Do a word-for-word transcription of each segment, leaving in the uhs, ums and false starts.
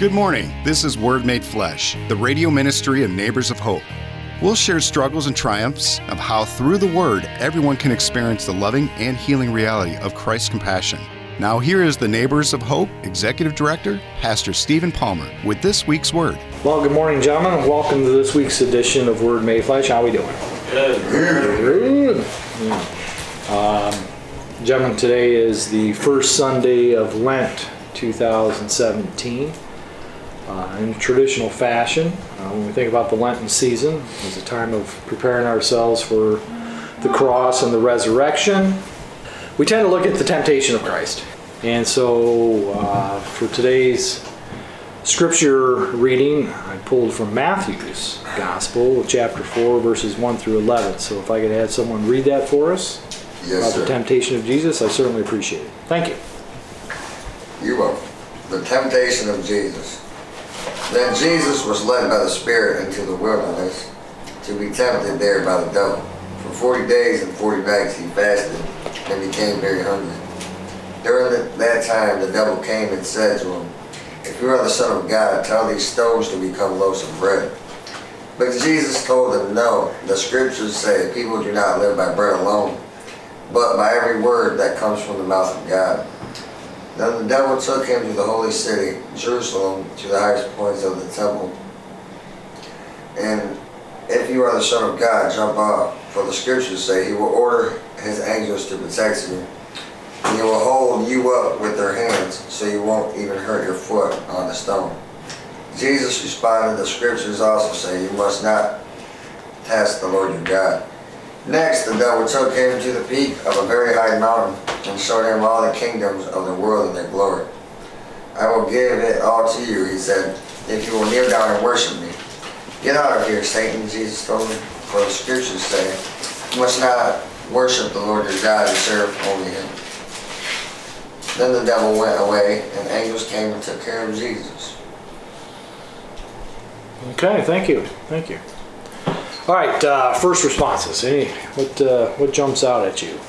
Good morning. This is Word Made Flesh, the radio ministry of Neighbors of Hope. We'll share struggles and triumphs of how through the Word, everyone can experience the loving and healing reality of Christ's compassion. Now here is the Neighbors of Hope Executive Director, Pastor Stephen Palmer, with this week's Word. Well, good morning, gentlemen. Welcome to this week's edition of Word Made Flesh. How are we doing? Good. Good. Yeah. Um, gentlemen, today is the first Sunday of Lent two thousand seventeen. Uh, in traditional fashion, uh, when we think about the Lenten season, it's a time of preparing ourselves for the cross and the resurrection. We tend to look at the temptation of Christ. And so uh, for today's scripture reading, I pulled from Matthew's Gospel, chapter four, verses one through eleven. So if I could have someone read that for us yes, about sir. the temptation of Jesus, I certainly appreciate it. Thank you. You will. The temptation of Jesus. Then Jesus was led by the Spirit into the wilderness to be tempted there by the devil. For forty days and forty nights he fasted and became very hungry. During the, that time the devil came and said to him, "If you are the Son of God, tell these stones to become loaves of bread." But Jesus told him, "No, the scriptures say people do not live by bread alone, but by every word that comes from the mouth of God." Then the devil took him to the holy city, Jerusalem, to the highest points of the temple. And if you are the Son of God, jump off, for the scriptures say he will order his angels to protect you. And he will hold you up with their hands, so you won't even hurt your foot on the stone. Jesus responded, "The scriptures also say you must not test the Lord your God." Next, the devil took him to the peak of a very high mountain and showed him all the kingdoms of the world and their glory. "I will give it all to you," he said, "if you will kneel down and worship me." "Get out of here, Satan," Jesus told him, "for the scriptures say, you must not worship the Lord your God and serve only him." Then the devil went away, and angels came and took care of Jesus. Okay, thank you. Thank you. All right, uh, first responses. Any what uh, what jumps out at you?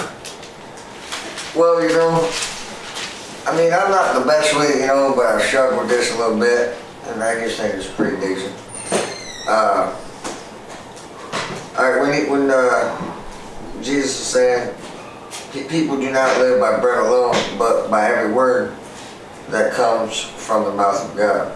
Well, you know, I mean, I'm not the best with it, you know, but I've struggled with this a little bit, and I just think it's pretty decent. Uh, all right, when, he, when uh, Jesus is saying, people do not live by bread alone, but by every word that comes from the mouth of God.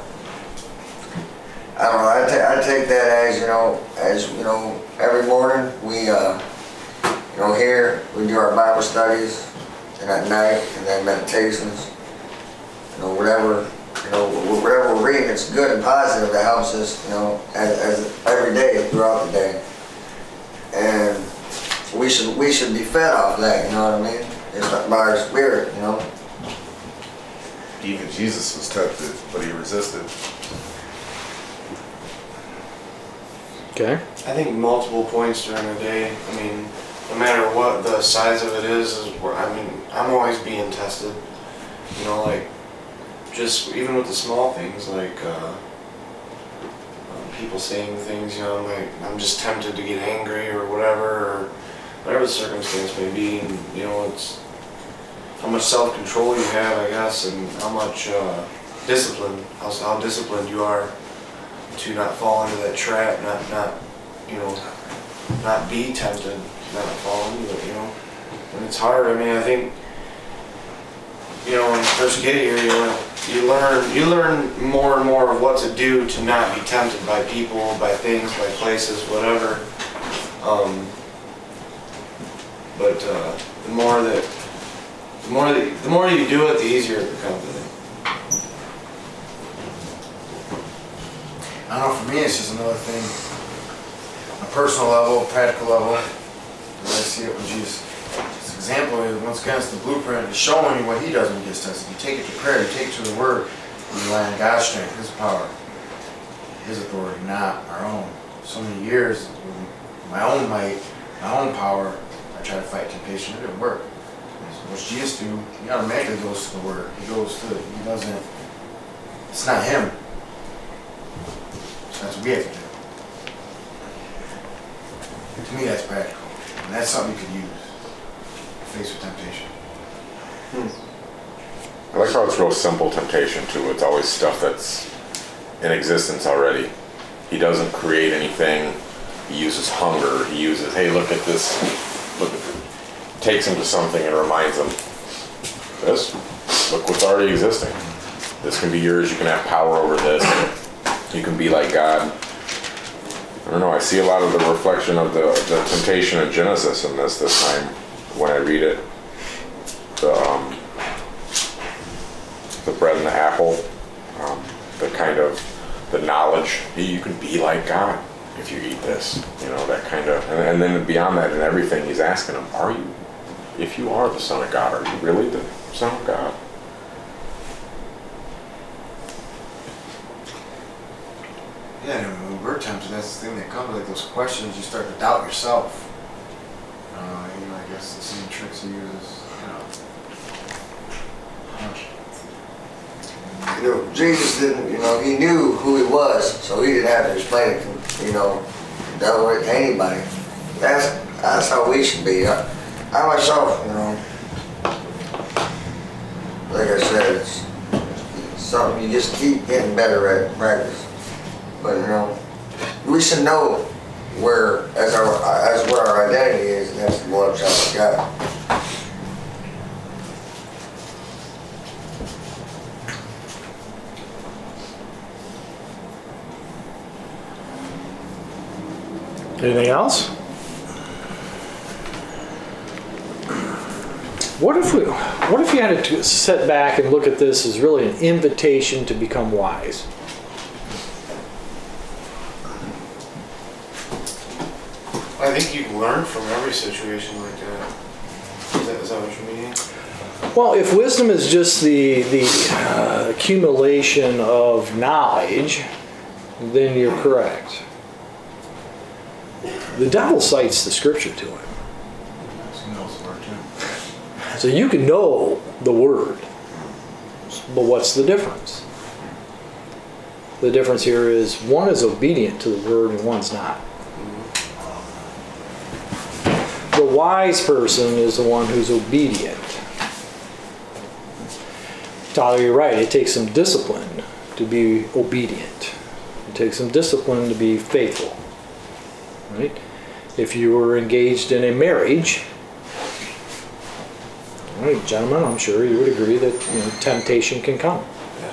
I don't know, I, ta I take that as, you know, as, you know, every morning we, uh, you know, here we do our Bible studies, and at night, and then meditations, you know, whatever, you know, whatever we're reading, it's good and positive, that helps us, you know, as, as every day, throughout the day. And we should, we should be fed off that, you know what I mean? It's by our spirit, you know. Even Jesus was tempted, but he resisted. Okay. I think multiple points during the day. I mean, no matter what the size of it is, is where, I mean, I'm always being tested. You know, like, just even with the small things, like uh, um, people saying things, you know, I'm like, I'm just tempted to get angry or whatever, or whatever the circumstance may be. And, you know, it's how much self-control you have, I guess, and how much uh, discipline, how, how disciplined you are to not fall into that trap, not, not, you know, not be tempted, not fall into it, you know. And it's hard. I mean, I think, you know, when you first get here, you know, you learn, you learn more and more of what to do to not be tempted by people, by things, by places, whatever. Um, but uh, the more that, the more that, the more you do it, the easier it becomes. I think. I don't know, for me it's just another thing, on a personal level, practical level, the way I see it with Jesus. This example is, once again, it's the blueprint, it's showing you what he does when he gets tested. You take it to prayer, you take it to the Word, you rely on God's strength, his power, his authority, not our own. So many years, with my own might, my own power, I tried to fight temptation, it didn't work. What's Jesus do? He automatically goes to the Word, he goes to it, he doesn't, it's not him. That's what we have to do. To me, that's practical. And that's something you could use faced with temptation. Hmm. I like how it's real simple temptation too. It's always stuff that's in existence already. He doesn't create anything. He uses hunger. He uses, hey, look at this. Look at this. Takes him to something and reminds him, this, look what's already existing. This can be yours. You can have power over this. You can be like God. I don't know. I see a lot of the reflection of the, the temptation of Genesis in this this time when I read it. The, um, the bread and the apple. Um, the kind of, the knowledge. You can be like God if you eat this. You know, that kind of, and, and then beyond that and everything, he's asking him, are you, if you are the Son of God, are you really the Son of God? Yeah, and when we're tempted, that's the thing that comes, like those questions, you start to doubt yourself. Uh, you know, I guess the same tricks he uses, you know. Huh. You know, Jesus didn't, you know, he knew who he was, so he didn't have to explain it to, you know, that way to anybody. That's, that's how we should be. I, I myself, you know, like I said, it's, it's something you just keep getting better at practice. But you know, we should know where, as our, as where our identity is, and that's the Lord child of God. Anything else? What if we, what if you had to sit back and look at this as really an invitation to become wise? I think you can learn from every situation like that. Is that, is that what you mean? Well, if wisdom is just the the uh, accumulation of knowledge, then you're correct. The devil cites the scripture to him. He knows the word too. So you can know the word, but what's the difference? The difference here is one is obedient to the word and one's not. The wise person is the one who's obedient. Tyler, you're right. It takes some discipline to be obedient. It takes some discipline to be faithful. Right? If you were engaged in a marriage, all right, gentlemen, I'm sure you would agree that you know, temptation can come.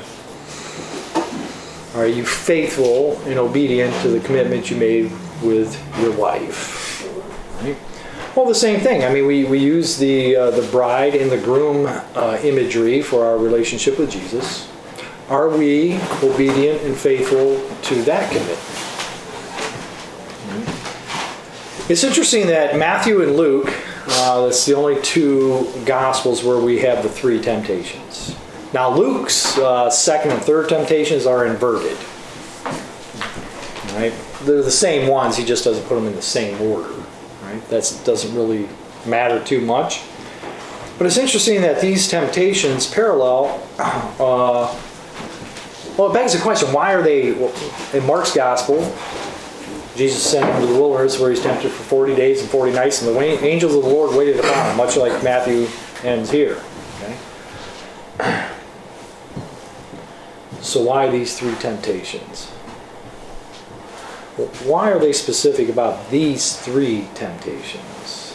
Are you faithful and obedient to the commitment you made with your wife? Right? Well, the same thing. I mean, we, we use the uh, the bride and the groom uh, imagery for our relationship with Jesus. Are we obedient and faithful to that commitment? Mm-hmm. It's interesting that Matthew and Luke, uh, that's the only two Gospels where we have the three temptations. Now, Luke's uh, second and third temptations are inverted. Right? They're the same ones, he just doesn't put them in the same order. Right? That doesn't really matter too much. But it's interesting that these temptations parallel, uh, well, it begs the question, why are they, in Mark's Gospel, Jesus sent him to the wilderness where he's tempted for forty days and forty nights, and the angels of the Lord waited upon him, much like Matthew ends here. Okay? So why these three temptations? Why are they specific about these three temptations?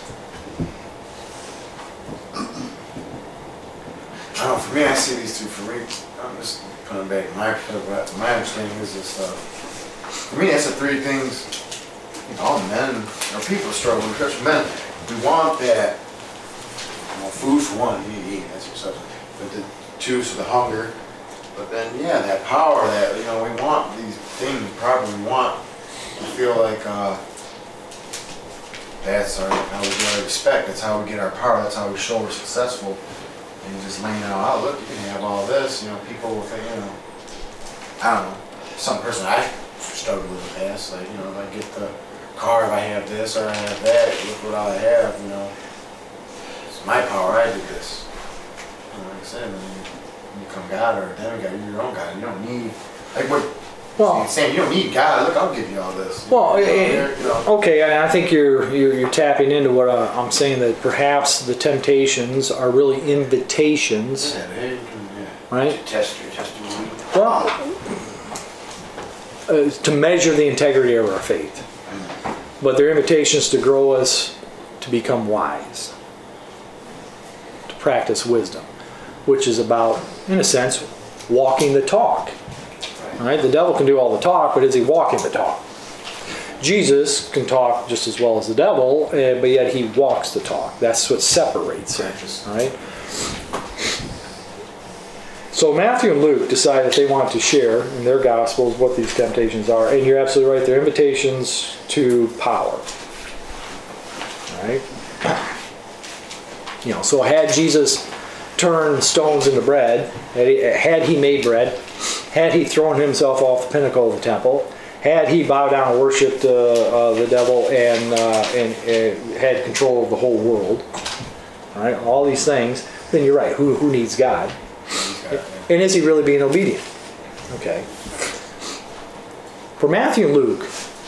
I don't know, for me, I see these two, for me, I'm just putting back my perspective, my understanding is this stuff. For me, that's the three things, you know, all men, or people struggle, especially men, we want that, you know, food for one, you need to eat, that's your substance. But the two, so the hunger, but then, yeah, that power, that, you know, we want these things, probably we want. I feel like uh, that's our, how we get our respect, that's how we get our power, that's how we show we're successful. And just laying out, oh look, you can have all this, you know, people will think, you know, I don't know, some person I struggled with in the past, like, you know, if I get the car, if I have this or I have that, look what I have, you know, it's my power, I did this. You know, like I said, when you, when you become God or a demigod, you're your own God, you don't need, like what, Well, saying you don't need God. Look, I'll give you all this. Well, you know, it, you know. okay, I think you're, you're you're tapping into what uh, I'm saying, that perhaps the temptations are really invitations Yeah, they can, right? To test your testimony. Well, uh, to measure the integrity of our faith. But they're invitations to grow us to become wise, to practice wisdom, which is about, in a sense, walking the talk. All right? The devil can do all the talk, but is he walking the talk? Jesus can talk just as well as the devil, uh, but yet he walks the talk. That's what separates him. All right? So Matthew and Luke decide that they want to share in their Gospels what these temptations are. And you're absolutely right. They're invitations to power. All right? You know, so had Jesus turned stones into bread, had he, had he made bread, had he thrown himself off the pinnacle of the temple, had he bowed down and worshipped uh, uh, the devil and, uh, and uh, had control of the whole world, all right, all these things, then you're right. Who, who needs God? And is he really being obedient? Okay. For Matthew and Luke,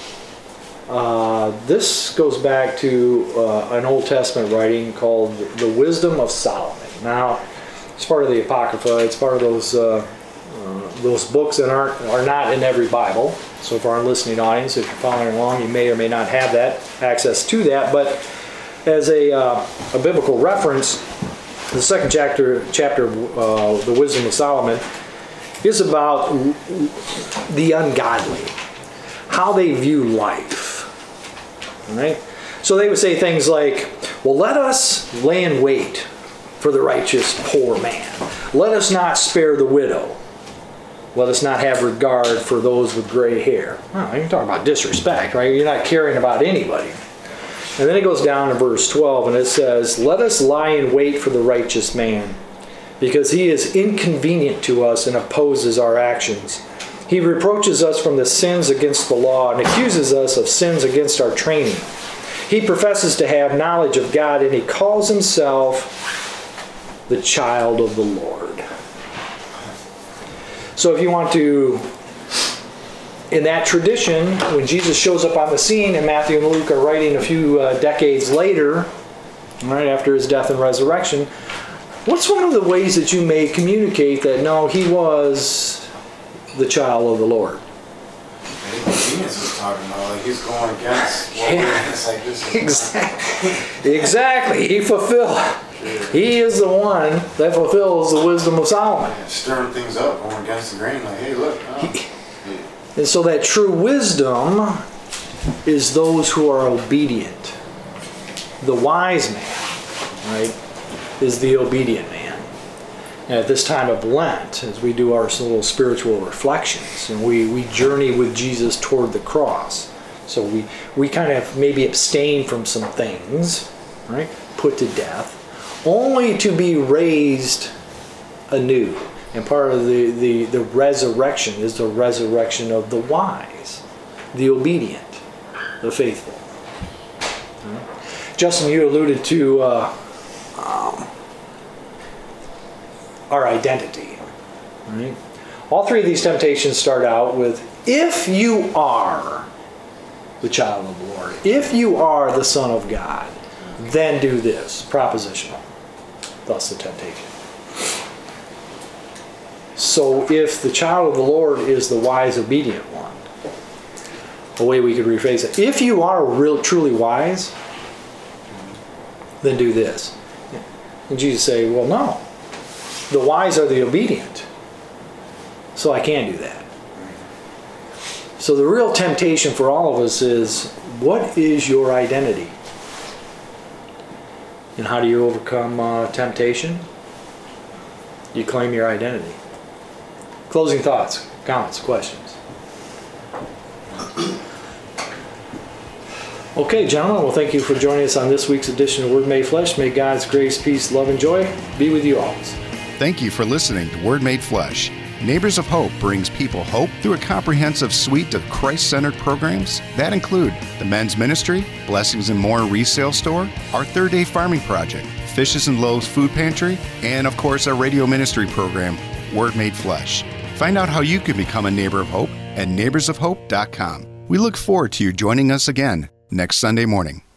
uh, this goes back to uh, an Old Testament writing called The Wisdom of Solomon. Now, it's part of the Apocrypha. It's part of those uh, uh, those books that aren't are not in every Bible. So for our listening audience, if you're following along, you may or may not have that access to that. But as a uh, a biblical reference, the second chapter, chapter of uh, The Wisdom of Solomon is about the ungodly, how they view life. All right? So they would say things like, well, let us lay in wait for the righteous poor man. Let us not spare the widow. Let us not have regard for those with gray hair. Oh, you're talking about disrespect, right? You're not caring about anybody. And then it goes down to verse twelve, and it says, let us lie in wait for the righteous man, because he is inconvenient to us and opposes our actions. He reproaches us from the sins against the law and accuses us of sins against our training. He professes to have knowledge of God, and he calls himself the child of the Lord. So if you want to... In that tradition, when Jesus shows up on the scene, and Matthew and Luke are writing a few uh, decades later, right after his death and resurrection, what's one of the ways that you may communicate that, no, he was the child of the Lord? Genius was talking about, like he's going against what Yeah. it's like this. Exactly. Exactly. He fulfilled. He is the one that fulfills the wisdom of Solomon. Yeah, stirring things up, going against the grain, like, hey, look. Oh. He, And so that true wisdom is those who are obedient. The wise man, right, is the obedient man. And at this time of Lent, as we do our little spiritual reflections, and we, we journey with Jesus toward the cross. So we, we kind of maybe abstain from some things, right, put to death, only to be raised anew. And part of the, the, the resurrection is the resurrection of the wise, the obedient, the faithful. Right? Justin, you alluded to uh, um, our identity. Right? All three of these temptations start out with, if you are the child of the Lord, if you are the Son of God, then do this. Propositional. Thus the temptation. So if the child of the Lord is the wise, obedient one, a way we could rephrase it, if you are real, truly wise, then do this. And Jesus say, well, no. The wise are the obedient. So I can't do that. So the real temptation for all of us is, what is your identity? And how do you overcome uh, temptation? You claim your identity. Closing thoughts, comments, questions. Okay, gentlemen, well, thank you for joining us on this week's edition of Word Made Flesh. May God's grace, peace, love, and joy be with you always. Thank you for listening to Word Made Flesh. Neighbors of Hope brings people hope through a comprehensive suite of Christ-centered programs that include the men's ministry, Blessings and More resale store, our Third Day Farming Project, Fishes and Loaves Food Pantry, and of course our radio ministry program, Word Made Flesh. Find out how you can become a neighbor of hope at neighbors of hope dot com. We look forward to you joining us again next Sunday morning.